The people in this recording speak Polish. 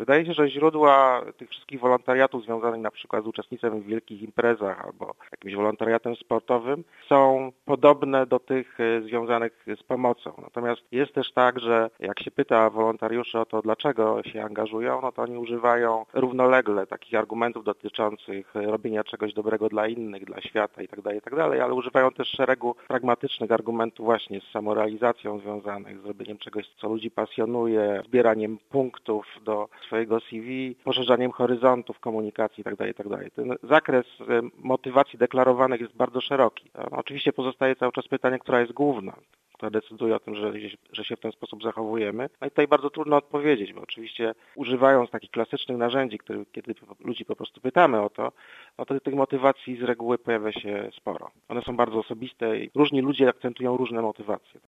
Wydaje się, że źródła tych wszystkich wolontariatów związanych na przykład z uczestnictwem w wielkich imprezach albo jakimś wolontariatem sportowym są podobne do tych związanych z pomocą. Natomiast jest też tak, że jak się pyta wolontariuszy o to, dlaczego się angażują, no to oni używają równolegle takich argumentów dotyczących robienia czegoś dobrego dla innych, dla świata itd., ale używają też szeregu pragmatycznych argumentów właśnie z samorealizacją związanych, z robieniem czegoś, co ludzi pasjonuje, zbieraniem punktów do swojego CV, poszerzaniem horyzontów komunikacji itd. Ten zakres motywacji deklarowanych jest bardzo szeroki. Oczywiście pozostaje cały czas pytanie, która jest główna, która decyduje o tym, że się w ten sposób zachowujemy. No i tutaj bardzo trudno odpowiedzieć, bo oczywiście używając takich klasycznych narzędzi, kiedy ludzi po prostu pytamy o to, no to tych motywacji z reguły pojawia się sporo. One są bardzo osobiste i różni ludzie akcentują różne motywacje.